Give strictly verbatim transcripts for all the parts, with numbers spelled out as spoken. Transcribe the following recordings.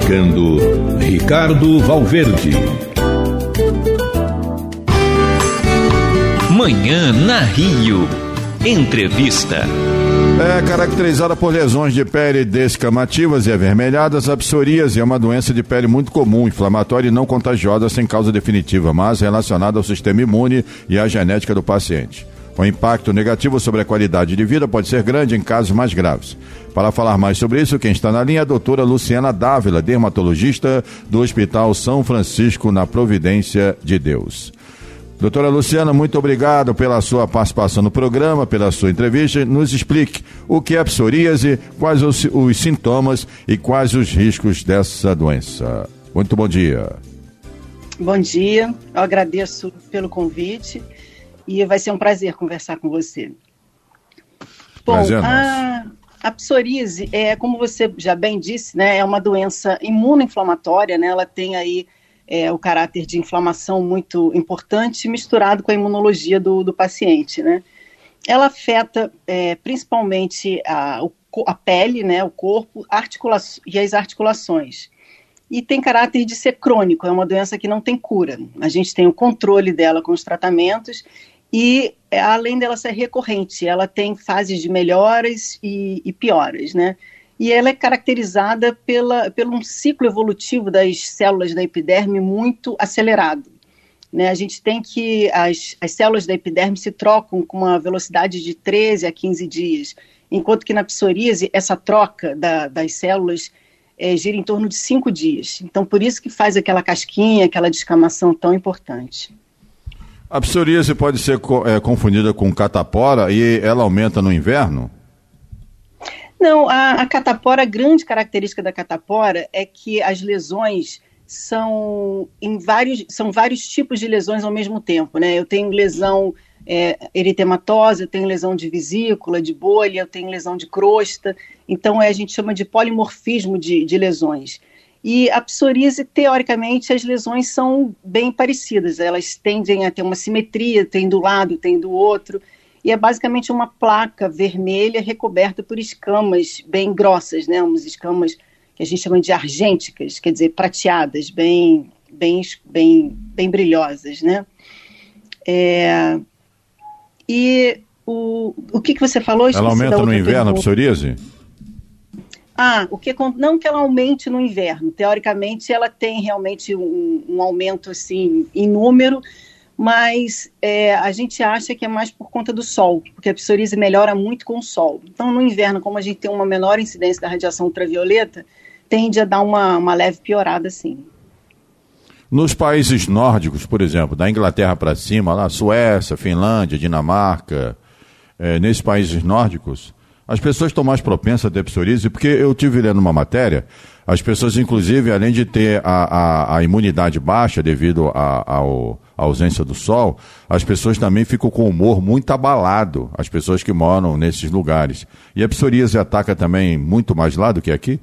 chegando Ricardo Valverde. Manhã na Rio. Entrevista. É caracterizada por lesões de pele descamativas e avermelhadas, a psoríase é uma doença de pele muito comum, inflamatória e não contagiosa sem causa definitiva, mas relacionada ao sistema imune e à genética do paciente. O impacto negativo sobre a qualidade de vida pode ser grande em casos mais graves. Para falar mais sobre isso, quem está na linha é a doutora Luciana Dávila, dermatologista do Hospital São Francisco, na Providência de Deus. Doutora Luciana, muito obrigado pela sua participação no programa, pela sua entrevista. Nos explique o que é a psoríase, quais os, os sintomas e quais os riscos dessa doença. Muito bom dia. Bom dia, eu agradeço pelo convite e vai ser um prazer conversar com você. Bom, prazer, a, a psoríase, é, como você já bem disse, né, é uma doença imunoinflamatória, né, ela tem aí É, o caráter de inflamação muito importante misturado com a imunologia do, do paciente, né? Ela afeta é, principalmente a, a pele, né, o corpo articula- e as articulações. E tem caráter de ser crônico, é uma doença que não tem cura. A gente tem o controle dela com os tratamentos e, além dela ser recorrente, ela tem fases de melhoras e, e pioras, né? E ela é caracterizada pela, pelo um ciclo evolutivo das células da epiderme muito acelerado, né? A gente tem que as, as células da epiderme se trocam com uma velocidade de treze a quinze dias, enquanto que na psoríase essa troca da, das células é, gira em torno de cinco dias. Então, por isso que faz aquela casquinha, aquela descamação tão importante. A psoríase pode ser é, confundida com catapora e ela aumenta no inverno? Não, a, a catapora, a grande característica da catapora é que as lesões são, em vários, são vários tipos de lesões ao mesmo tempo, né? Eu tenho lesão é, eritematosa, eu tenho lesão de vesícula, de bolha, eu tenho lesão de crosta, então é, a gente chama de polimorfismo de, de lesões. E a psoríase, teoricamente, as lesões são bem parecidas, elas tendem a ter uma simetria, tem do lado, tem do outro, e é basicamente uma placa vermelha recoberta por escamas bem grossas, né? Umas escamas que a gente chama de argênticas, quer dizer, prateadas, bem, bem, bem, bem brilhosas, né? É... E o, o que, que você falou? Ela aumenta no inverno, a psoríase? Ah, o que, não que ela aumente no inverno. Teoricamente, ela tem realmente um, um aumento assim, em número, mas é, a gente acha que é mais por conta do sol, porque a psoríase melhora muito com o sol. Então, no inverno, como a gente tem uma menor incidência da radiação ultravioleta, tende a dar uma, uma leve piorada, sim. Nos países nórdicos, por exemplo, da Inglaterra para cima, lá, Suécia, Finlândia, Dinamarca, é, nesses países nórdicos, as pessoas estão mais propensas a ter psoríase, porque eu tive lendo uma matéria, as pessoas, inclusive, além de ter a, a, a imunidade baixa devido à ausência do sol, as pessoas também ficam com o humor muito abalado, as pessoas que moram nesses lugares. E a psoríase ataca também muito mais lá do que aqui?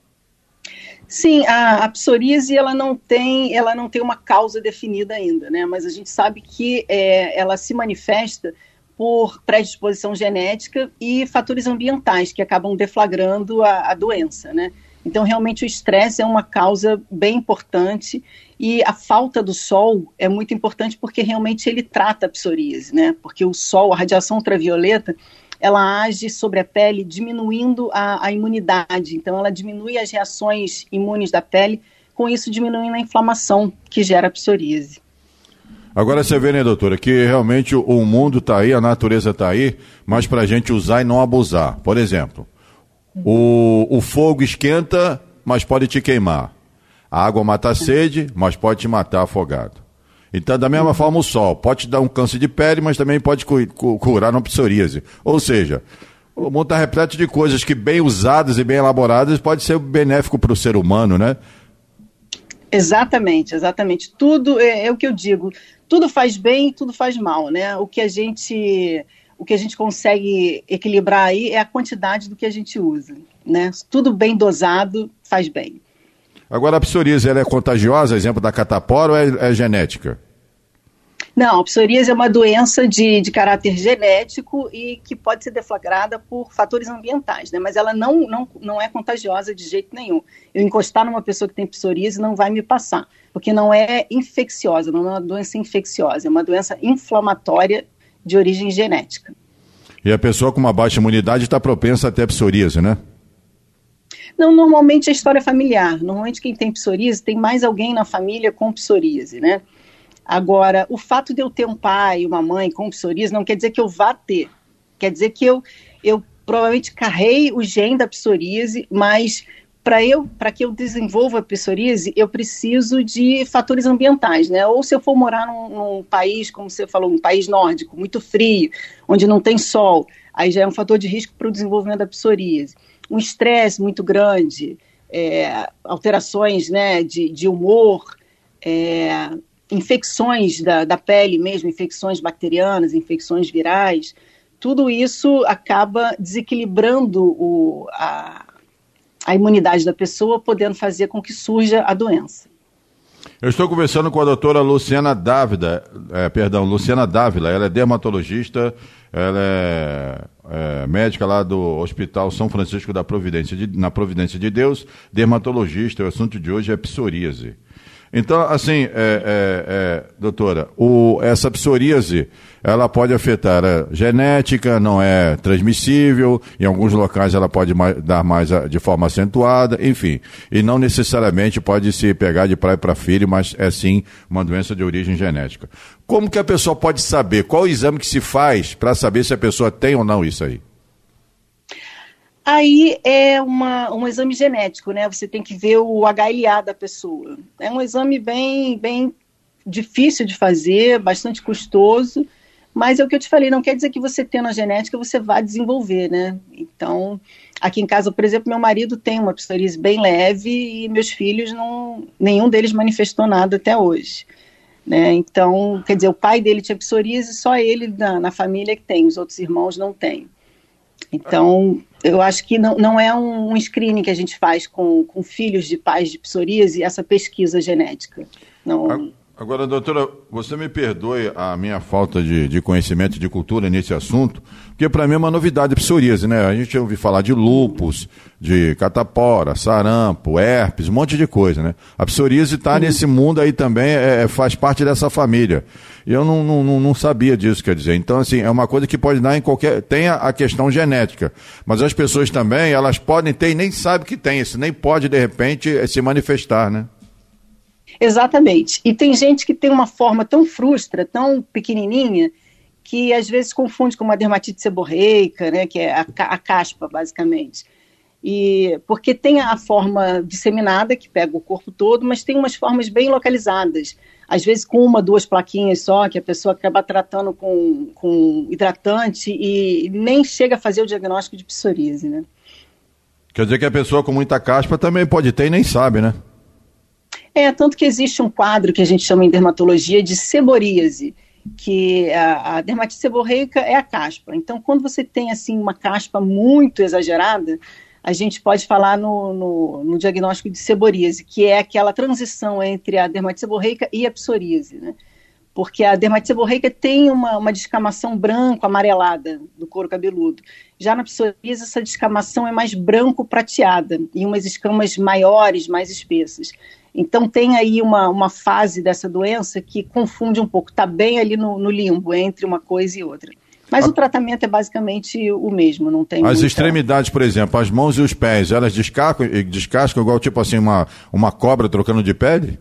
Sim, a, a psoríase ela não tem, ela não tem uma causa definida ainda, né? Mas a gente sabe que é, ela se manifesta por predisposição genética e fatores ambientais que acabam deflagrando a, a doença, né? Então, realmente, o estresse é uma causa bem importante e a falta do sol é muito importante porque realmente ele trata a psoríase, né? Porque o sol, a radiação ultravioleta, ela age sobre a pele diminuindo a, a imunidade. Então, ela diminui as reações imunes da pele, com isso diminuindo a inflamação que gera a psoríase. Agora você vê, né, doutora, que realmente o, o mundo está aí, a natureza está aí, mas para a gente usar e não abusar. Por exemplo, o, o fogo esquenta, mas pode te queimar. A água mata a sede, mas pode te matar afogado. Então, da mesma forma, o sol pode te dar um câncer de pele, mas também pode cu- cu- curar uma psoríase. Ou seja, o mundo está repleto de coisas que, bem usadas e bem elaboradas, pode ser benéfico para o ser humano, né? Exatamente, exatamente. Tudo, é, é o que eu digo, tudo faz bem e tudo faz mal, né? O que a gente, o que a gente consegue equilibrar aí é a quantidade do que a gente usa, né? Tudo bem dosado faz bem. Agora, a psoríase, ela é contagiosa, exemplo da catapora, ou é, é genética? Não, a psoríase é uma doença de, de caráter genético e que pode ser deflagrada por fatores ambientais, né? Mas ela não, não, não é contagiosa de jeito nenhum. Eu encostar numa pessoa que tem psoríase não vai me passar, porque não é infecciosa, não é uma doença infecciosa, é uma doença inflamatória de origem genética. E a pessoa com uma baixa imunidade está propensa a ter psoríase, né? Não, normalmente é história familiar. Normalmente quem tem psoríase tem mais alguém na família com psoríase, né? Agora, o fato de eu ter um pai e uma mãe com psoríase não quer dizer que eu vá ter. Quer dizer que eu, eu provavelmente carrei o gene da psoríase, mas para eu, para que eu desenvolva a psoríase, eu preciso de fatores ambientais, né? Ou se eu for morar num, num país, como você falou, um país nórdico, muito frio, onde não tem sol, aí já é um fator de risco para o desenvolvimento da psoríase. Um estresse muito grande, é, alterações, né, de, de humor, é, infecções da, da pele mesmo, infecções bacterianas, infecções virais, tudo isso acaba desequilibrando o, a, a imunidade da pessoa, podendo fazer com que surja a doença. Eu estou conversando com a doutora Luciana Dávila, é, perdão, Luciana Dávila, ela é dermatologista, ela é, é médica lá do Hospital São Francisco da Providência de, na Providência de Deus, dermatologista, o assunto de hoje é psoríase. Então, assim, é, é, é, doutora, o, essa psoríase, ela pode afetar a genética, não é transmissível, em alguns locais ela pode mais, dar mais a, de forma acentuada, enfim, e não necessariamente pode se pegar de praia para filho, mas é sim uma doença de origem genética. Como que a pessoa pode saber, qual o exame que se faz para saber se a pessoa tem ou não isso aí? Aí é uma, um exame genético, né? Você tem que ver o H L A da pessoa. É um exame bem, bem difícil de fazer, bastante custoso, mas é o que eu te falei, não quer dizer que você tendo a genética você vai desenvolver, né? Então, aqui em casa, por exemplo, meu marido tem uma psoríase bem leve e meus filhos, não, nenhum deles manifestou nada até hoje, né? Então, quer dizer, o pai dele tinha psoríase, só ele na, na família que tem, os outros irmãos não têm. Então, eu acho que não, não é um, um screening que a gente faz com, com filhos de pais de psoríase, essa pesquisa genética. Não... Agora, doutora, você me perdoe a minha falta de, de conhecimento, de cultura nesse assunto, porque para mim é uma novidade a psoríase, né? A gente ouve falar de lúpus, de catapora, sarampo, herpes, um monte de coisa, né? A psoríase está uhum. nesse mundo aí também, é, faz parte dessa família. E eu não, não, não sabia disso, quer dizer. Então, assim, é uma coisa que pode dar em qualquer... Tem a, a questão genética, mas as pessoas também, elas podem ter e nem sabem que tem isso, nem pode, de repente, se manifestar, né? Exatamente. E tem gente que tem uma forma tão frustra, tão pequenininha, que às vezes confunde com uma dermatite seborreica, né, que é a, a caspa, basicamente. E, porque tem a forma disseminada, que pega o corpo todo, mas tem umas formas bem localizadas. Às vezes com uma, duas plaquinhas só, que a pessoa acaba tratando com, com hidratante e nem chega a fazer o diagnóstico de psoríase, né? Quer dizer que a pessoa com muita caspa também pode ter e nem sabe, né? É, tanto que existe um quadro que a gente chama em dermatologia de seboríase, que a, a dermatite seborreica é a caspa. Então, quando você tem assim uma caspa muito exagerada, a gente pode falar no, no, no diagnóstico de seboríase, que é aquela transição entre a dermatite seborreica e a psoríase, né? Porque a dermatite seborreica tem uma, uma descamação branco-amarelada do couro cabeludo. Já na psoríase, essa descamação é mais branco-prateada, e umas escamas maiores, mais espessas. Então tem aí uma, uma fase dessa doença que confunde um pouco, está bem ali no, no limbo, entre uma coisa e outra. Mas a... o tratamento é basicamente o mesmo, não tem... As muita... extremidades, por exemplo, as mãos e os pés, elas descascam, descascam igual tipo assim uma, uma cobra trocando de pele?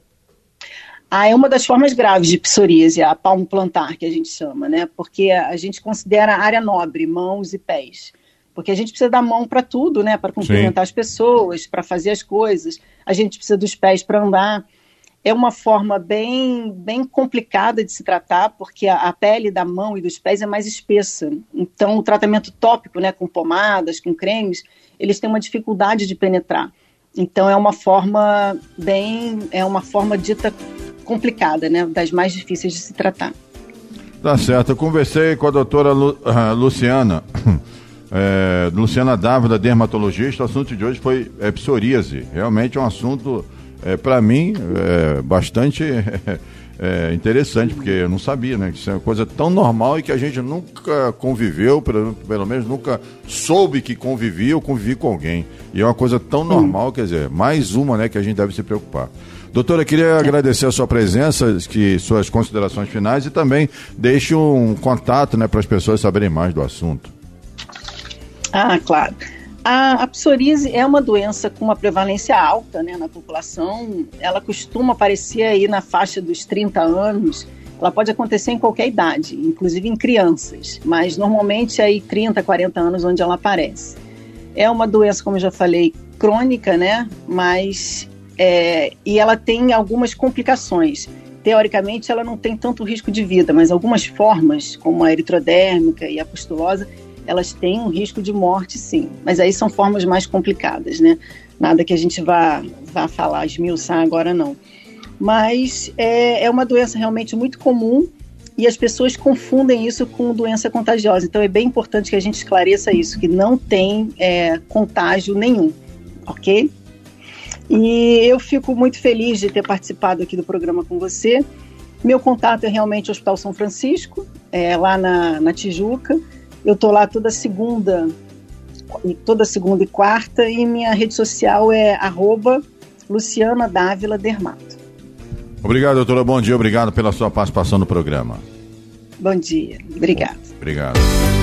Ah, é uma das formas graves de psoríase, a palmo plantar, que a gente chama, né? Porque a gente considera a área nobre, mãos e pés. Porque a gente precisa da mão para tudo, né? Para cumprimentar Sim. as pessoas, para fazer as coisas. A gente precisa dos pés para andar. É uma forma bem, bem complicada de se tratar, porque a, a pele da mão e dos pés é mais espessa. Então, o tratamento tópico, né, com pomadas, com cremes, eles têm uma dificuldade de penetrar. Então, é uma forma bem, é uma forma dita complicada, né, das mais difíceis de se tratar. Tá certo. Eu conversei com a doutora Lu, uh, Luciana. É, Luciana Dávila, dermatologista. O assunto de hoje foi é, psoríase. Realmente é um assunto, é, para mim, é, bastante é, interessante, porque eu não sabia, né? Que isso é uma coisa tão normal e que a gente nunca conviveu, pelo, pelo menos nunca soube que convivia ou convivi com alguém. E é uma coisa tão normal, quer dizer, mais uma, né, que a gente deve se preocupar. Doutora, queria agradecer a sua presença, que, suas considerações finais e também deixe um contato, né, para as pessoas saberem mais do assunto. Ah, claro. A, a psoríase é uma doença com uma prevalência alta, né, na população. Ela costuma aparecer aí na faixa dos trinta anos. Ela pode acontecer em qualquer idade, inclusive em crianças, mas normalmente é aí trinta, quarenta anos onde ela aparece. É uma doença, como eu já falei, crônica, né, mas é, e ela tem algumas complicações. Teoricamente, ela não tem tanto risco de vida, mas algumas formas, como a eritrodérmica e a pustulosa, elas têm um risco de morte, sim. Mas aí são formas mais complicadas, né? Nada que a gente vá, vá falar, esmiuçar agora, não. Mas é, é uma doença realmente muito comum e as pessoas confundem isso com doença contagiosa. Então é bem importante que a gente esclareça isso, que não tem é, contágio nenhum, ok? E eu fico muito feliz de ter participado aqui do programa com você. Meu contato é realmente o Hospital São Francisco, é, lá na, na Tijuca. Eu estou lá toda segunda, toda segunda e quarta, e minha rede social é arroba Luciana Dávila Dermato. Obrigado, doutora. Bom dia. Obrigado pela sua participação no programa. Bom dia. Obrigado. Obrigado.